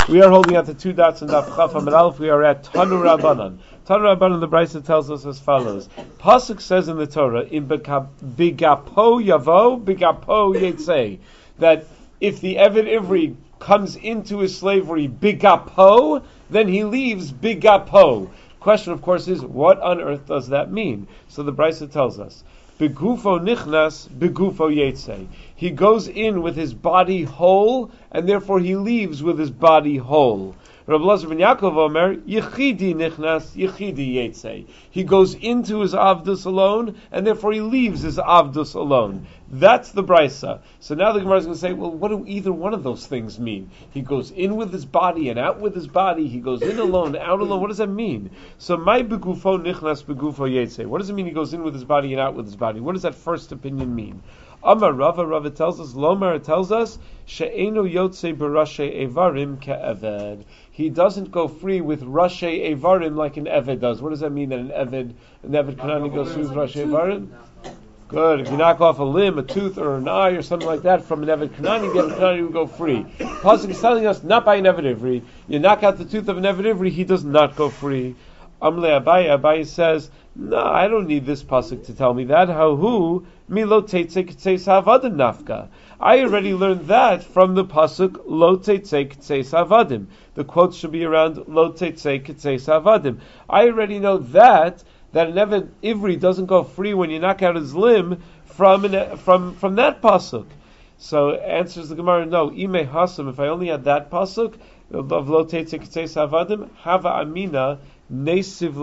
We are holding out the 2 dots in Daf Chaf Amud Aleph. We are at Tanu Rabbanan. Tanu Rabbanan, the Brisa tells us as follows. Pasuk says in the Torah, in Bigapo Yavo, Bigapo Yetzei, that if the Eved Ivri comes into his slavery Bigapo, then he leaves Bigapo. Question, of course, is what on earth does that mean? So the Brisa tells us, Begufo nichnas, begufo yetzei. He goes in with his body whole, and therefore he leaves with his body whole. Rav Elazar ben Yaakov Omer, Yechidi nichnas, Yechidi yetzei. He goes into his avdus alone, and therefore he leaves his avdus alone. That's the brisa. So now the Gemara is going to say, well, what do either one of those things mean? He goes in with his body and out with his body. He goes in alone, out alone. What does that mean? So my begufo nichnas, begufo yetzei. What does it mean he goes in with his body and out with his body? What does that first opinion mean? Amar Rava tells us, Lomar tells us, she'enu yotze b'rashe evarim ke'eved. He doesn't go free with rashe evarim like an eved does. What does that mean that an eved Kanani goes free with rashe evarim? Good. If you knock off a limb, a tooth, or an eye, or something like that from an eved Kanani, the eved Kanani will go free. Pasuk is telling us not by an eved ivri. You knock out the tooth of an eved ivri, he does not go free. Amle Abaye says, no, I don't need this pasuk to tell me that. Hahu milo teitze k'tzeis havadim nafka. I already learned that from the pasuk lo teitze k'tzeis havadim. The quote should be around lo teitze k'tzeis havadim. I already know that an Eved Ivri doesn't go free when you knock out his limb from that pasuk. So answers the Gemara, no. Ime hasam. If I only had that pasuk of lo teitze k'tzeis havadim, hava amina. I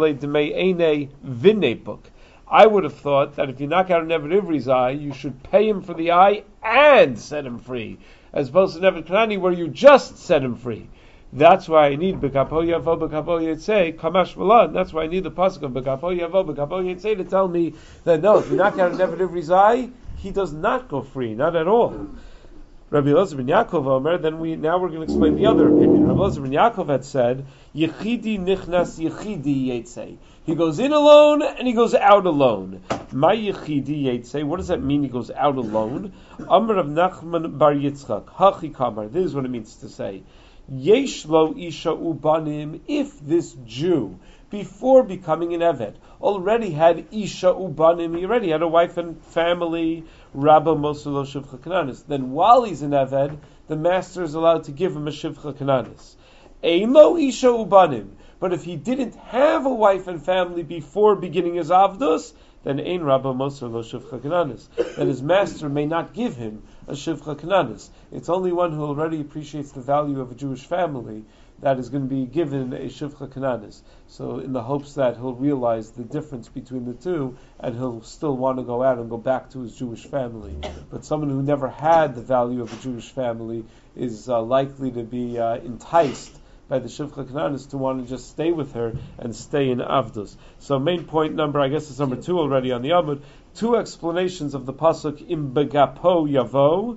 would have thought that if you knock out an Eved Ivri's eye, you should pay him for the eye and set him free, as opposed to an Eved Kanani where you just set him free. That's why I need B'kapo Yavo, B'kapo Yetzei, Kamash V'lan. That's why I need the pasuk of B'kapo Yavo, B'kapo Yetzei to tell me that no, if you knock out an Eved Ivri's eye, he does not go free, not at all. Rabbi Elazar ben Yaakov Omer, then we're going to explain the other opinion. Rabbi Elazar ben Yaakov had said, Yechidi nichnas yechidi yetzei. He goes in alone and he goes out alone. My yechidi yetzei, what does that mean he goes out alone? Amar of Nachman bar Yitzchak, Hachi Kamar, this is what it means to say. Yesh lo isha ubanim, if this Jew, before becoming an Eved, already had isha ubanim, he already had a wife and family, Rabba Mosulo Shivcha Kananis. Then while he's an Eved, the master is allowed to give him a Shivcha Kananis. Eino Isha Ubanim. But if he didn't have a wife and family before beginning his Avdus, then Ein Rabba Mosulo Shivcha Kananis. Then his master may not give him a Shivcha Kananis. It's only one who already appreciates the value of a Jewish family that is going to be given a Shivcha Kananis. So in the hopes that he'll realize the difference between the two and he'll still want to go out and go back to his Jewish family. But someone who never had the value of a Jewish family is likely to be enticed by the Shivcha Kananis to want to just stay with her and stay in Avdus. So main point number, I guess it's number 2 already on the Amud, 2 explanations of the pasuk im begapo yavo,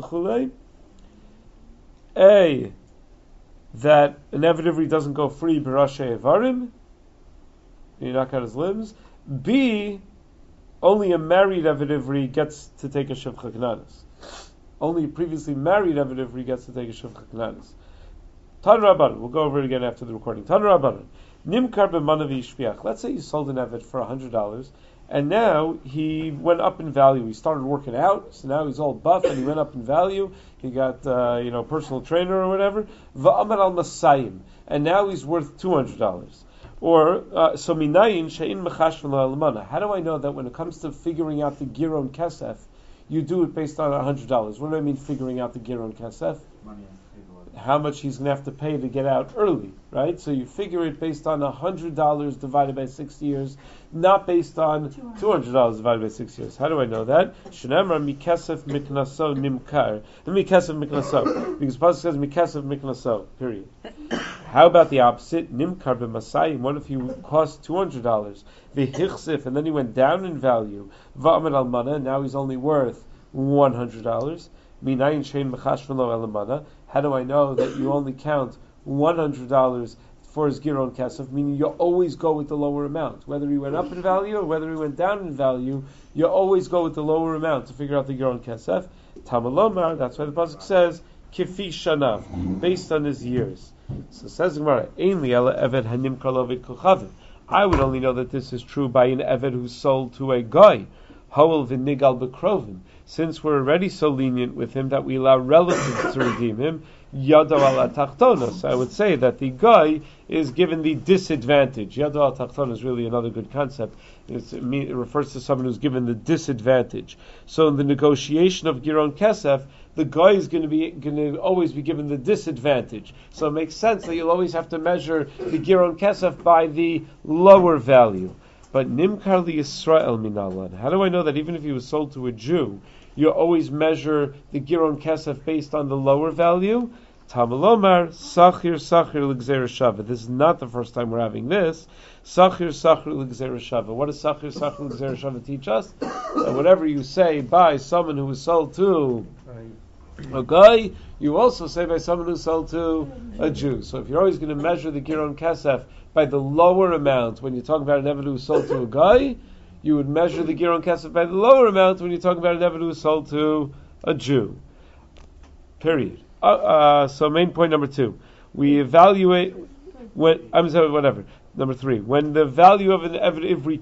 A, that an Eved Ivri doesn't go free b'rashe evarim, you knock out his limbs. B, only a married Eved Ivri gets to take a Shivcha Kananis. Only a previously married Eved Ivri gets to take a Shivcha Kananis. Tan Rabbanan, we'll go over it again after the recording. Tan Rabbanan, Nimkar b'manav yishpiach. Let's say you sold an Eved for $100, and now he went up in value. He started working out, so now he's all buff, and he went up in value. He got, personal trainer or whatever. Va'amar al masayim, and now he's worth $200. Or so minayin she'in mechashvan la'almana. How do I know that when it comes to figuring out the giron kesef, you do it based on $100? What do I mean figuring out the giron kesef? Money. How much he's going to have to pay to get out early, right? So you figure it based on $100 divided by 6 years, not based on $200 divided by 6 years. How do I know that? Shenemar mikesef miknaso nimkar. Mikesef miknaso. Because Pasuk says mikesef miknaso, period. How about the opposite? Nimkar b'masayim. What if he cost $200? V'hichsif, and then he went down in value. Va'amad almana, now he's only worth $100. Minayin shein mechashvan lo elamana. How do I know that you only count $100 for his giron kesef? Meaning you always go with the lower amount. Whether he went up in value or whether he went down in value, you always go with the lower amount to figure out the giron kesef. Tamalomar, that's why the pasuk says, kifi shanav, based on his years. So says Gemara, Ein li ela eved hanimkar lo v'kuchavim. I would only know that this is true by an eved who's sold to a guy. Hoel v'nigal b'krovim. Since we're already so lenient with him that we allow relatives to redeem him, yado ala tachtona. So I would say that the guy is given the disadvantage. Yado ala tachtona is really another good concept. It refers to someone who's given the disadvantage. So in the negotiation of Giron Kesef, the guy is going to always be given the disadvantage. So it makes sense that you'll always have to measure the Giron Kesef by the lower value. But Nimkar li Yisrael minalan. How do I know that even if he was sold to a Jew, you always measure the Giron Kesef based on the lower value? Tamalomar, Sachir l'gzera shava. This is not the first time we're having this. Sachir l'gzera shava. What does Sachir l'gzera shava teach us? That whatever you say by someone who was sold to a guy, you also say by someone who's sold to a Jew. So if you're always going to measure the Giron Kesef by the lower amount when you're talking about an Eved who was sold to a guy, you would measure the Giron Kesef by the lower amount when you're talking about an Eved who was sold to a Jew. Period. So main point number 2. We evaluate Number 3. When the value of an Eved Ivri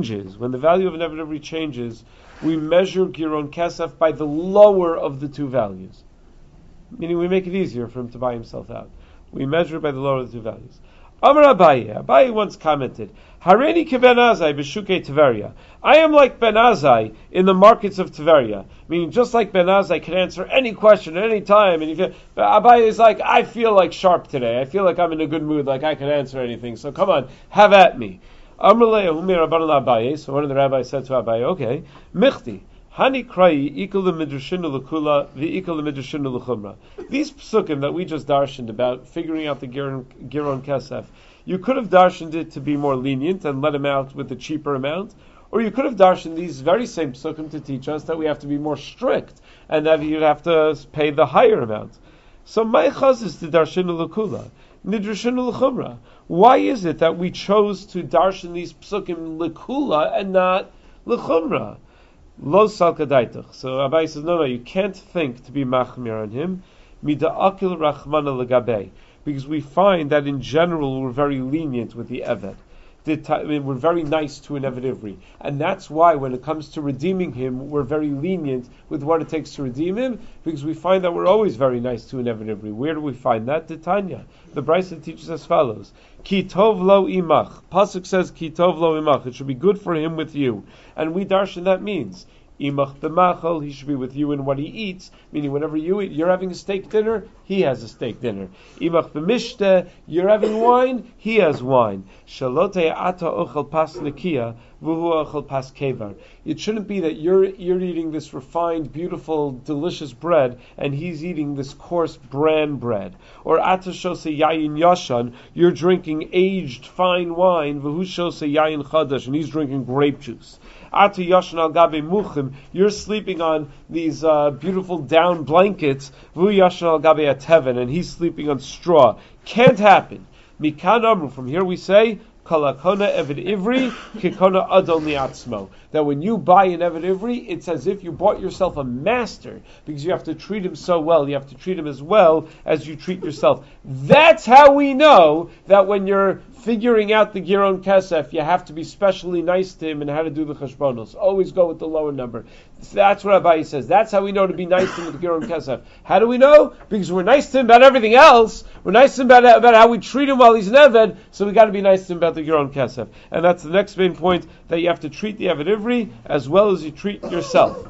changes, we measure Giron Kesef by the lower of the two values. Meaning we make it easier for him to buy himself out. We measure by the lower of the two values. Amar Abaye once commented, Hareini ke Ben Azai b'shukei Tveria. I am like Ben Azai in the markets of Tveria. Meaning just like Ben Azai can answer any question at any time. And Abaye is like, I feel like sharp today. I feel like I'm in a good mood, like I can answer anything. So come on, have at me. Amar Le'ehumi Rabbanan Abaye. So one of the rabbis said to Abaye, okay, Michti. Hani krayi ikul midrashinu lekula v'ikul midrashinu lechumra. These psukim that we just darshaned about figuring out the Giron Kesef, you could have darshaned it to be more lenient and let him out with the cheaper amount, or you could have darshaned these very same psukim to teach us that we have to be more strict and that you'd have to pay the higher amount. So my chaz is to darshinu lekula, midrashinu lechumra. Why is it that we chose to darshan these psukim lekula and not lechumra? Lo salkadaitach. So Abaye says, no, you can't think to be machmir on him. Mida akil rachmana legabe. Because we find that in general we're very lenient with the Eved. We're very nice to an Eved Ivri. And that's why when it comes to redeeming him, we're very lenient with what it takes to redeem him, because we find that we're always very nice to an Eved Ivri. Where do we find that? The Tanya. The Brisa teaches as follows. Ki tov lo imach. Pasuk says, Ki tov lo imach. It should be good for him with you. And we darshan that means, Imach b'machal, he should be with you in what he eats, meaning whenever you eat, you're having a steak dinner, he has a steak dinner. Imach b'mishteh, you're having wine, he has wine. Shalote ata ochel pas nekia, v'hu ochel pas kevar. It shouldn't be that you're eating this refined, beautiful, delicious bread, and he's eating this coarse bran bread. Or ata shose yayin yashan, you're drinking aged fine wine, v'hu shose yayin chadash, and he's drinking grape juice. Atu yashan al gabe muchim, you're sleeping on these beautiful down blankets, vu yashan al gabe ateven, and he's sleeping on straw. Can't happen. Mikan amru, from here we say, kalakona eved ivri, kikona adon liatzmo. That when you buy an eved ivri, it's as if you bought yourself a master, because you have to treat him so well. You have to treat him as well as you treat yourself. That's how we know that when you're figuring out the Giron Kesef, you have to be specially nice to him and how to do the cheshbonos. Always go with the lower number. That's what Abaye says. That's how we know to be nice to him with the Giron Kesef. How do we know? Because we're nice to him about everything else. We're nice to him about how we treat him while he's an Eved, so we got to be nice to him about the Giron Kesef. And that's the next main point, that you have to treat the Eved Ivri as well as you treat yourself.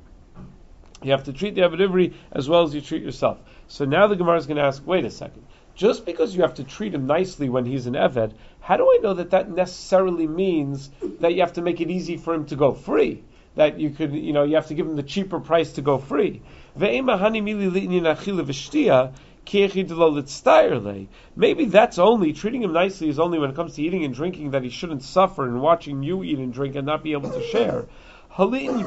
You have to treat the Eved Ivri as well as you treat yourself. So now the Gemara is going to ask, wait a second. Just because you have to treat him nicely when he's an Eved, how do I know that that necessarily means that you have to make it easy for him to go free? That you could, you have to give him the cheaper price to go free. Maybe that's only, treating him nicely is only when it comes to eating and drinking, that he shouldn't suffer in watching you eat and drink and not be able to share. But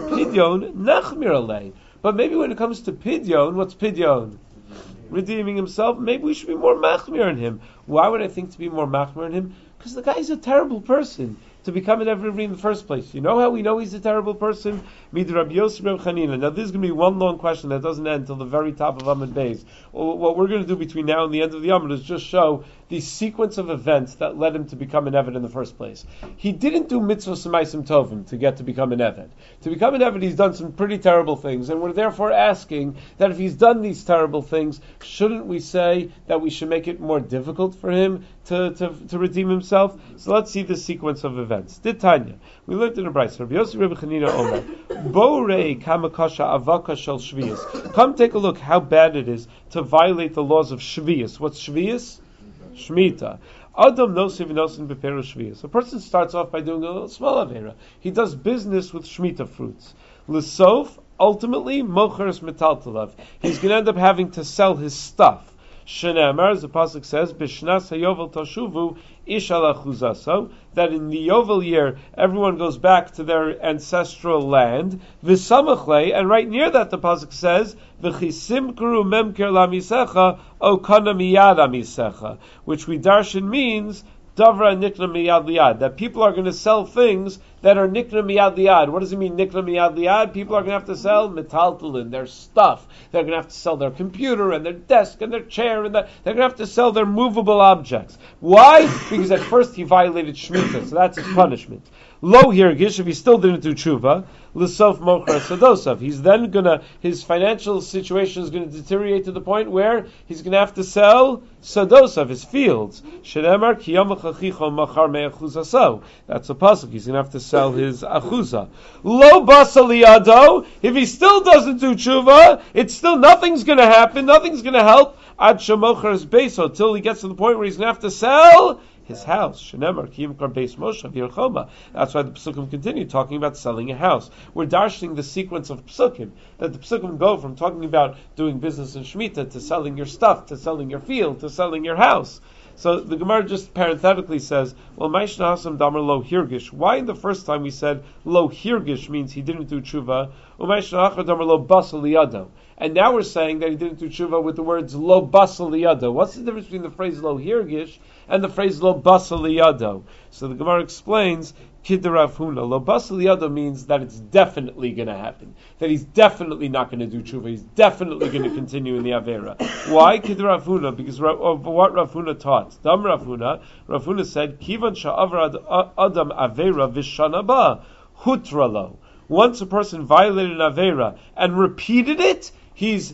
maybe when it comes to pidyon, what's pidyon? Redeeming himself, maybe we should be more machmir on him. Why would I think to be more machmer in him? Because the guy's a terrible person to become an Eved in the first place. You know how we know he's a terrible person? Mid Rabbi Yosef Reb Chanina. Now this is going to be one long question that doesn't end until the very top of Amud Beis. What we're going to do between now and the end of the Amud is just show the sequence of events that led him to become an Eved in the first place. He didn't do mitzvahs semaisim tovim to get to become an Eved. To become an Eved, he's done some pretty terrible things, and we're therefore asking that if he's done these terrible things, shouldn't we say that we should make it more difficult for him to redeem himself? So let's see the sequence of events. Did Tanya? We learned in a brayso. Rabbi Yosef Reb Chanina Omer, Borei kamakasha avaka shel shviyas. Come take a look how bad it is to violate the laws of shviyas. What's shviyas? Shmita. Adam nosiv nosin beperu shviyas. A person starts off by doing a little small avera. He does business with shmita fruits. L'sof, ultimately, mocheres metaltalav. He's going to end up having to sell his stuff. Shenemar, as the pasuk says, b'shnas hayovel tashuvu ish ala chuzaso, that in the Yovel year everyone goes back to their ancestral land. V'samachle, and right near that the pasuk says, v'chisimkru memker lamisecha o kana miyad amisecha, which we darshan means davra nikna miyad liad, that people are going to sell things that are nikna miyad liad. What does it mean, nikna miyad liad? People are going to have to sell metaltalin, their stuff. They're going to have to sell their computer and their desk and their chair, and they're going to have to sell their movable objects. Why? Because at first he violated Shemitah, so that's his punishment. Lo hirgish, if he still didn't do tshuva, l'sof mochra sadosav. He's then his financial situation is going to deteriorate to the point where he's going to have to sell sadosav, his fields. Shemar kiyam chachicho machar me'achuzaso. That's a pasuk. He's going to have to sell his achuza. Lo basaliado. If he still doesn't do tshuva, it's still nothing's going to happen. Nothing's going to help. Ad shemochar beso, till he gets to the point where he's going to have to sell his house. Shenemar kiyim kar beis Moshe v'yirchoma. That's why the psukim continue talking about selling a house. We're darshaning the sequence of psukim, that the psukim go from talking about doing business in Shemitah to selling your stuff, to selling your field, to selling your house. So the Gemara just parenthetically says, well, Maishna Hasam Damar Lo Hirgish. Why in the first time we said Lo Hirgish means he didn't do tshuva? Umaishna Achar Damar Lo Basal Liyado. And now we're saying that he didn't do tshuva with the words Lo Basal Liyado. What's the difference between the phrase Lo Hirgish and the phrase Lo Basal Liyado? So the Gemara explains, Kid Rav Huna, Lo Basal Liyado means that it's definitely going to happen. That he's definitely not going to do tshuva. He's definitely going to continue in the Avera. Why? Kid Rav Huna? Because of what Rav Huna taught. Dam Rav Huna said, Kivan sha'avra adam Avera vishanaba hutralo. Once a person violated an Avera and repeated it, he's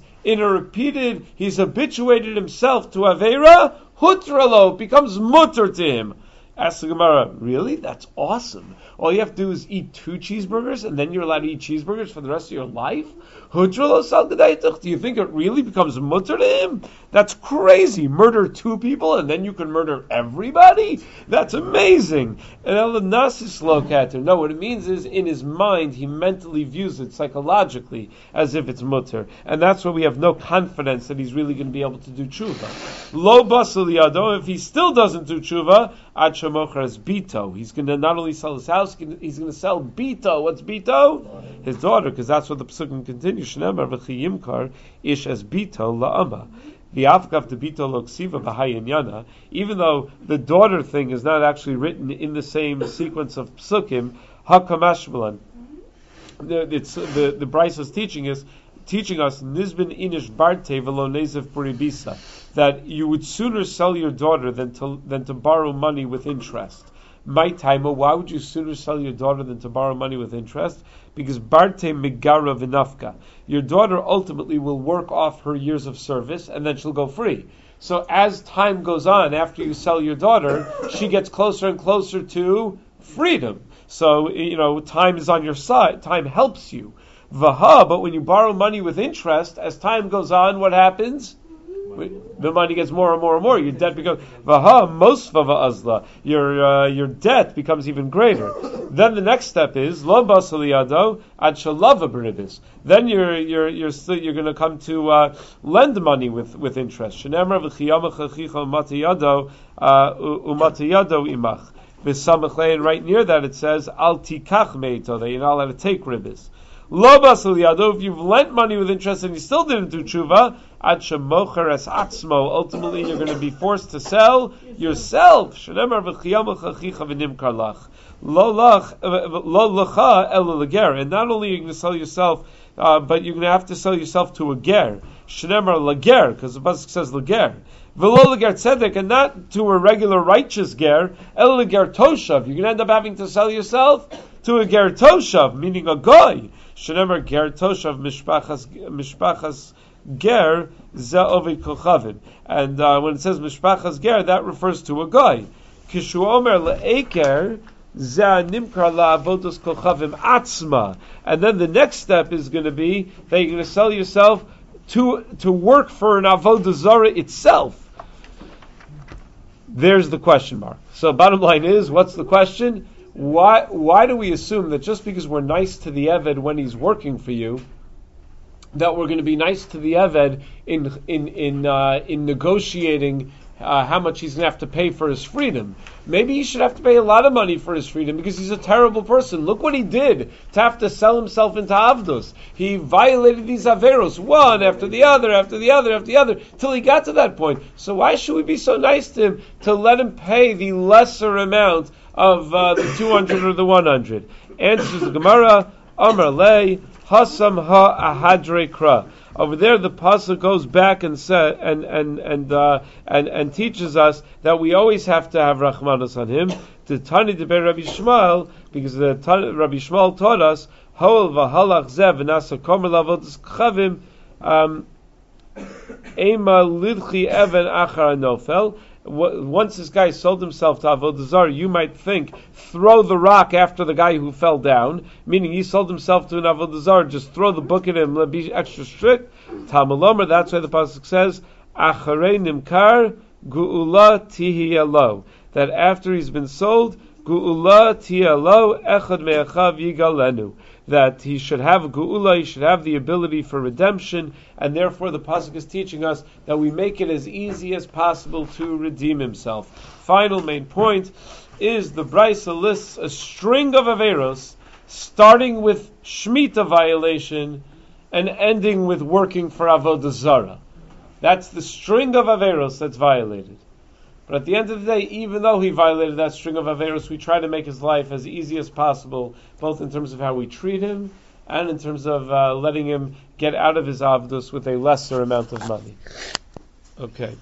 habituated himself to Avera, hutralo, becomes mutter to him. Ask the Gemara, really? That's awesome. All you have to do is eat 2 cheeseburgers, and then you're allowed to eat cheeseburgers for the rest of your life? Do you think it really becomes mutter to him? That's crazy. Murder 2 people, and then you can murder everybody? That's amazing. And no, what it means is, in his mind, he mentally views it psychologically as if it's mutter. And that's why we have no confidence that he's really going to be able to do tshuva. Lo basal yado, if he still doesn't do tshuva, ad shemochras bito. He's going to not only sell his house, he's going to sell bito. What's bito? His daughter, because that's what the psukim continue. Shneimar v'chiyimkar ish as bito la'ama. V'afkav de bito loksiva b'hayinyana. Even though the daughter thing is not actually written in the same sequence of psukim, hakamashmalan. The Bryce is teaching us nizbin inish barte v'lo nezev buribisa, that you would sooner sell your daughter than to borrow money with interest. My timer, why would you sooner sell your daughter than to borrow money with interest? Because barte migara v'nafka. Your daughter ultimately will work off her years of service and then she'll go free. So as time goes on, after you sell your daughter, she gets closer and closer to freedom. So, time is on your side. Time helps you. Vaha, but when you borrow money with interest, as time goes on, what happens? The money gets more and more and more. Your debt becomes Vaha Mosfava Azla. Your debt becomes even greater. Then the next step is Lo Basaliyado Ad Shalava Beribis. Then you're going to come to lend money with interest. Shenemar v'chiyama chachicha matiyado umatiyado imach. And right near that it says Al Tikach Meito, that you're not allowed to take ribis. Lo basal yado, if you've lent money with interest and you still didn't do tshuva, ad shemocher es atzmo, ultimately you're going to be forced to sell yourself. Shneimar v'chiyam chachicha v'nimkar lach. Lo lecha ela leger. And not only are you going to sell yourself, but you're going to have to sell yourself to a ger. Shneimar leger, because the pasuk says leger. V'lo leger tzedek, and not to a regular righteous ger, ela leger toshav. You're going to end up having to sell yourself to a ger toshav, meaning a goy. Shneimar ger toshav mishpachas ger ze ovid kochavim. And when it says mishpachas ger, that refers to a goy. Kishu omer le'eker ze nimkar la'avodos kochavim atzma. And then the next step is going to be that you're going to sell yourself to work for an avodah zarah itself. There's the question mark. So bottom line is, what's the question? Why do we assume that just because we're nice to the Eved when he's working for you, that we're going to be nice to the Eved in negotiating how much he's going to have to pay for his freedom? Maybe he should have to pay a lot of money for his freedom because he's a terrible person. Look what he did to have to sell himself into Avdus. He violated these Averos, one after the other, till he got to that point. So why should we be so nice to him to let him pay the lesser amount of the 200 or the 100? Answers the Gemara, Amar Lei, Hasam ha ahadre kra. Over there, the pasuk goes back and said and teaches us that we always have to have rachmanos on him. To Tani Debei Rabbi Shmuel, because Rabbi Shmuel taught us Hoel v'halach zev v'nasa komer lavodas chavim ema lidchi even achar nofel. Once this guy sold himself to avodah zarah, you might think, throw the rock after the guy who fell down, meaning he sold himself to an avodah zarah, just throw the book at him, be extra strict. Talmud, that's why the pasuk says, acharei nimkar gu'ula tihiyalo, that after he's been sold, gu'ula tihiyalo echad me'achav yigalenu, that he should have a geula, he should have the ability for redemption, and therefore the pasuk is teaching us that we make it as easy as possible to redeem himself. Final main point is the Brisa lists a string of averos, starting with Shemitah violation and ending with working for avodah zarah. That's the string of averos that's violated. But at the end of the day, even though he violated that string of averos, we try to make his life as easy as possible, both in terms of how we treat him and in terms of letting him get out of his avdus with a lesser amount of money. Okay.